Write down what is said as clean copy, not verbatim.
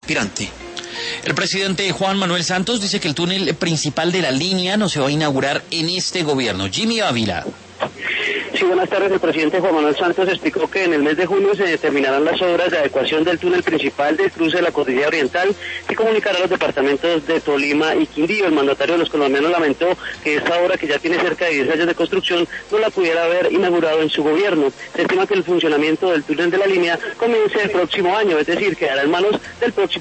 aspirante. El presidente Juan Manuel Santos dice que el túnel principal de la línea no se va a inaugurar en este gobierno. Jimmy Ávila. Sí, buenas tardes. El presidente Juan Manuel Santos explicó que en el mes de junio se determinarán las obras de adecuación del túnel principal del cruce de la Cordillera Oriental que comunicará a los departamentos de Tolima y Quindío. El mandatario de los colombianos lamentó que esta obra, que ya tiene cerca de 10 años de construcción, no la pudiera haber inaugurado en su gobierno. Se estima que el funcionamiento del túnel de la línea comience el próximo año, es decir, quedará en manos del próximo